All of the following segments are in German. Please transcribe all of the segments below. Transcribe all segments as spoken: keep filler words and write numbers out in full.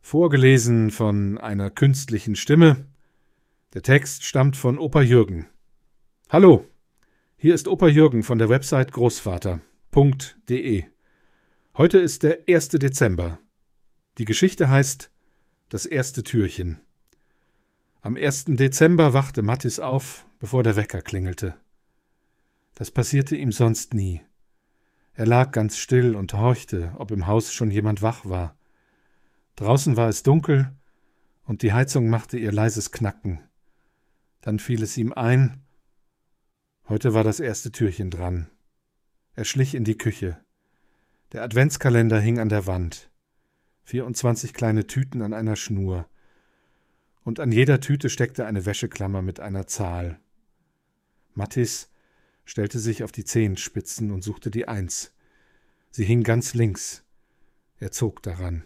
Vorgelesen von einer künstlichen Stimme. Der Text stammt von Opa Jürgen. Hallo, hier ist Opa Jürgen von der Website großvater punkt de. Heute ist der erste Dezember. Die Geschichte heißt Das erste Türchen. Am ersten Dezember wachte Mattis auf, bevor der Wecker klingelte. Das passierte ihm sonst nie. Er lag ganz still und horchte, ob im Haus schon jemand wach war. Draußen war es dunkel und die Heizung machte ihr leises Knacken. Dann fiel es ihm ein, heute war das erste Türchen dran. Er schlich in die Küche. Der Adventskalender hing an der Wand. vierundzwanzig kleine Tüten an einer Schnur. Und an jeder Tüte steckte eine Wäscheklammer mit einer Zahl. Mattis stellte sich auf die Zehenspitzen und suchte die Eins. Sie hing ganz links. Er zog daran.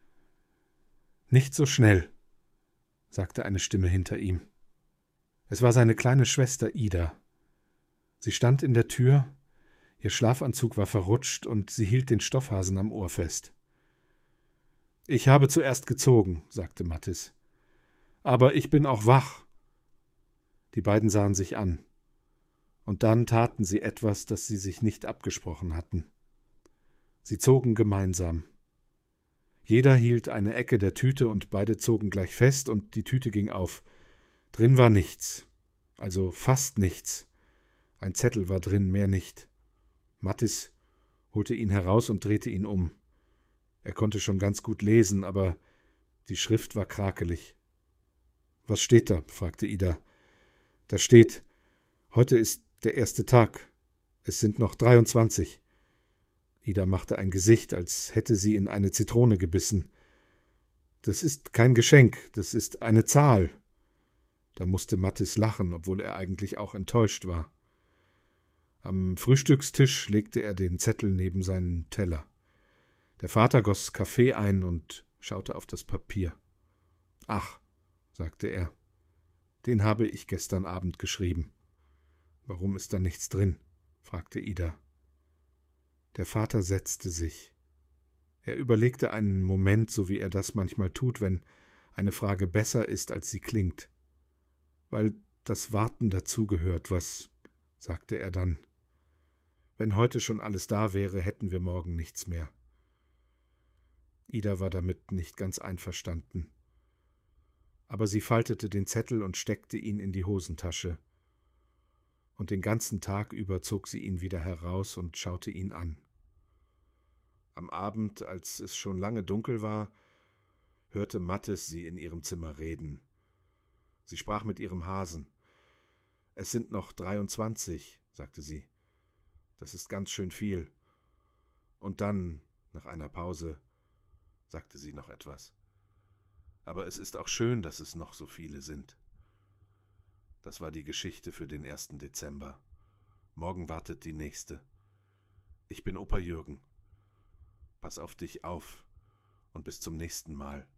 »Nicht so schnell«, sagte eine Stimme hinter ihm. Es war seine kleine Schwester Ida. Sie stand in der Tür, ihr Schlafanzug war verrutscht und sie hielt den Stoffhasen am Ohr fest. »Ich habe zuerst gezogen«, sagte Mattis. »Aber ich bin auch wach.« Die beiden sahen sich an. Und dann taten sie etwas, das sie sich nicht abgesprochen hatten. Sie zogen gemeinsam. Jeder hielt eine Ecke der Tüte und beide zogen gleich fest und die Tüte ging auf. Drin war nichts, also fast nichts. Ein Zettel war drin, mehr nicht. Mattis holte ihn heraus und drehte ihn um. Er konnte schon ganz gut lesen, aber die Schrift war krakelig. »Was steht da?« fragte Ida. »Da steht, heute ist der erste Tag. Es sind noch dreiundzwanzig. Ida machte ein Gesicht, als hätte sie in eine Zitrone gebissen. »Das ist kein Geschenk, das ist eine Zahl.« Da musste Mattis lachen, obwohl er eigentlich auch enttäuscht war. Am Frühstückstisch legte er den Zettel neben seinen Teller. Der Vater goss Kaffee ein und schaute auf das Papier. »Ach«, sagte er, »den habe ich gestern Abend geschrieben.« »Warum ist da nichts drin?« fragte Ida. Der Vater setzte sich. Er überlegte einen Moment, so wie er das manchmal tut, wenn eine Frage besser ist, als sie klingt. »Weil das Warten dazugehört, was«, sagte er dann. »Wenn heute schon alles da wäre, hätten wir morgen nichts mehr.« Ida war damit nicht ganz einverstanden. Aber sie faltete den Zettel und steckte ihn in die Hosentasche. Und den ganzen Tag über zog sie ihn wieder heraus und schaute ihn an. Am Abend, als es schon lange dunkel war, hörte Mattis sie in ihrem Zimmer reden. Sie sprach mit ihrem Hasen. »Es sind noch dreiundzwanzig«, sagte sie. »Das ist ganz schön viel.« Und dann, nach einer Pause, sagte sie noch etwas. »Aber es ist auch schön, dass es noch so viele sind.« Das war die Geschichte für den ersten Dezember. Morgen wartet die nächste. Ich bin Opa Jürgen. Pass auf dich auf und bis zum nächsten Mal.